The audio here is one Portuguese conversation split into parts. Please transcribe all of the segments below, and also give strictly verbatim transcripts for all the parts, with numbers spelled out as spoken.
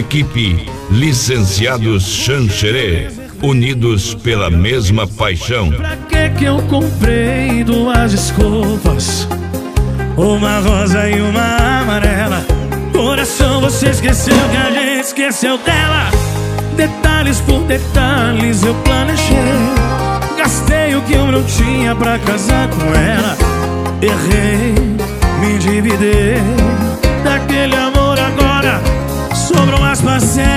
Equipe Licenciados Xanxerê, unidos pela mesma paixão. Pra que que eu comprei duas escovas, uma rosa e uma amarela? Coração, você esqueceu que a gente esqueceu dela. Detalhes por detalhes eu planejei. Gastei o que eu não tinha pra casar com ela. Errei, me endividei. Daquele amor agora sobram as parcelas.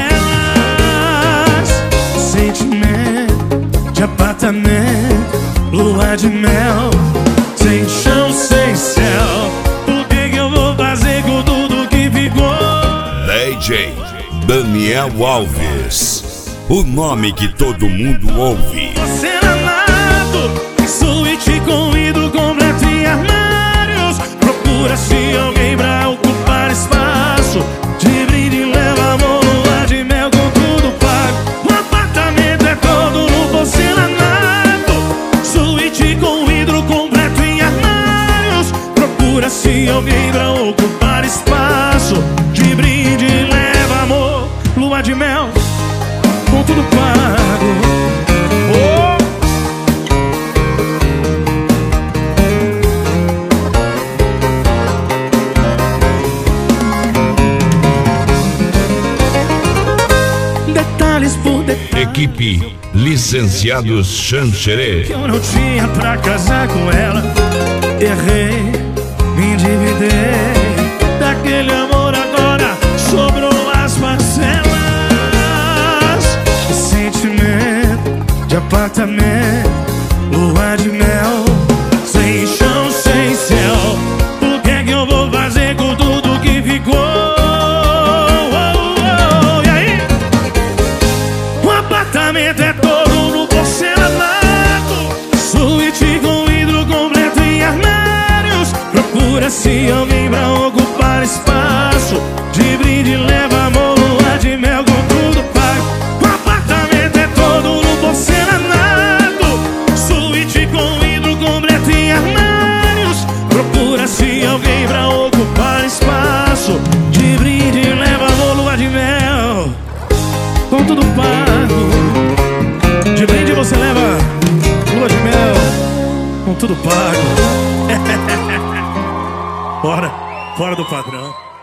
Sentimento de apartamento, lua de mel, sem chão, sem céu. O que que eu vou fazer com tudo que ficou? D J Daniel Alves, o nome que todo mundo ouve. Você amado, suíte com vidro completo e armários. Procura-se alguém pra ocupar espaço. De brinde leva amor, lua de mel com tudo pago. O apartamento é todo no porcelanato. Suíte com vidro completo e armários. Procura-se alguém pra ocupar espaço. De brinde leva amor, lua de mel com tudo pago. Oh! Detalhes por detalhes. Equipe Licenciados Xanxerê. Que eu não tinha pra casar com ela. Errei, me endividei. Daquele amor agora sobrou as parcelas. Sentimento de apartamento, lua de mel, sem chão, sem céu. O que é que eu vou fazer com tudo que ficou? Oh, oh, e aí? O apartamento é todo no porcelanato. Suíte com vidro completo e armários. Procura-se alguém pra ocupar espaço. De brinde leva amor, lua de mel com tudo pago. O apartamento é todo no porcelanato. Suíte com vidro completo e armários. Procura-se alguém pra ocupar espaço. De brinde leva amor, lua de mel com tudo pago. De brinde você leva lua de mel com tudo pago. Fora, fora do padrão.